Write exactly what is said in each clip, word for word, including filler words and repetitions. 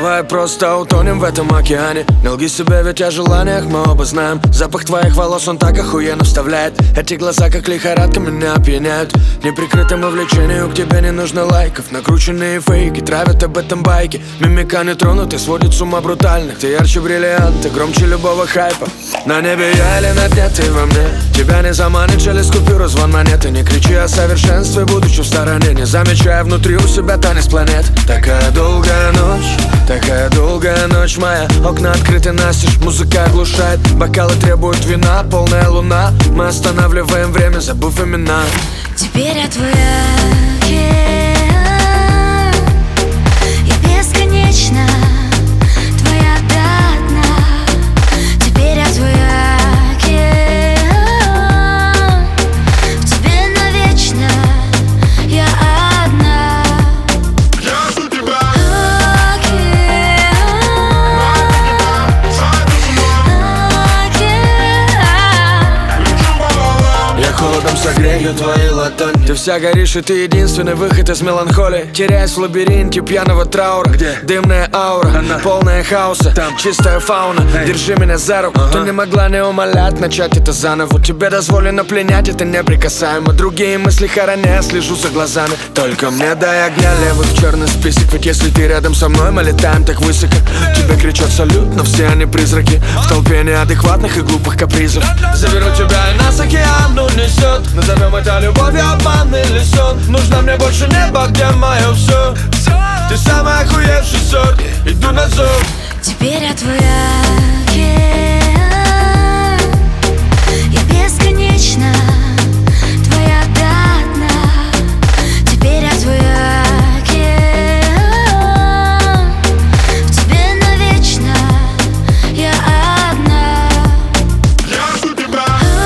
Давай просто утонем в этом океане. Не лги себе, ведь о желаниях мы оба знаем. Запах твоих волос, он так охуенно вставляет. Эти глаза, как лихорадка, меня опьяняют. Неприкрытому влечению к тебе не нужно лайков. Накрученные фейки травят об этом байки. Мимика не тронуты, сводит с ума брутальных. Ты ярче бриллианта, громче любого хайпа. На небе я или на дне, ты во мне. Тебя не заманит шелест купюры, звон монеты. Не кричи о совершенстве, будучи в стороне. Не замечая внутри у себя танец планет. Такая долгая ночь, такая долгая ночь моя. Окна открыты настежь, музыка оглушает. Бокалы требуют вина, полная луна. Мы останавливаем время, забыв имена. Теперь я твоя, yeah. Я бесконечно твоя до дна. Теперь я твоя, yeah. В тебе навечно я одна. Я жду тебя. Я холодом согрею твои ладони. Ты вся горишь, и ты единственный выход из меланхолии. Теряясь в лабиринте пьяного траура. Где? Дымная аура, она. Полная хаоса. Там чистая фауна. Эй. Держи меня за руку. Ага. Ты не могла не умолять начать это заново. Тебе дозволено пленять, это неприкасаемо. Другие мысли хороня, слежу за глазами. Только мне дай огня, левый в черный список. Ведь если ты рядом со мной, мы летаем так высоко. Тебе кричат салют, но все они призраки. В толпе неадекватных и глупых капризов. Заберу тебя, и нас океан унесет. Назовем это любовью, обман или сон. Нужно мне больше небо, где мое все. Ты самый охуевший сорт, иду на зов. Теперь я твоя, yeah. Я бесконечно твоя до дна. Теперь я твоя, yeah. В тебе навечно я одна. Я жду тебя.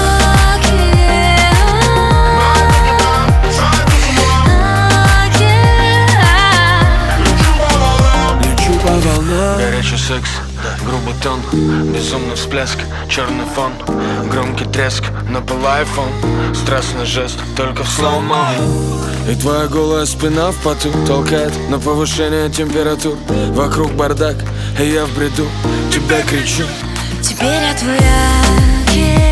Горячий секс, грубый тон, безумный всплеск, черный фон, громкий треск, напылай фон, страстный жест, только в слоумо. И твоя голая спина в поту толкает на повышение температур. Вокруг бардак, и я в бреду, тебя кричу. Теперь я твоя, yeah.